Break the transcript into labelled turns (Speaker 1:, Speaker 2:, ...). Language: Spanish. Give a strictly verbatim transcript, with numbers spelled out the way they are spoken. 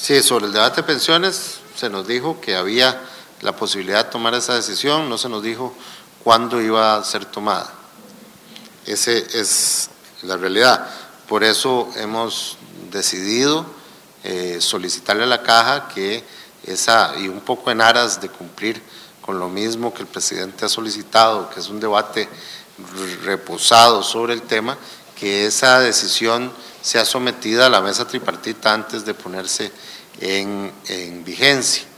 Speaker 1: Sí, sobre el debate de pensiones se nos dijo que había la posibilidad de tomar esa decisión, no se nos dijo cuándo iba a ser tomada. Esa es la realidad. Por eso hemos decidido eh, solicitarle a la Caja que esa, y un poco en aras de cumplir con lo mismo que el presidente ha solicitado, que es un debate reposado sobre el tema, que esa decisión sea sometida a la mesa tripartita antes de ponerse en, en vigencia.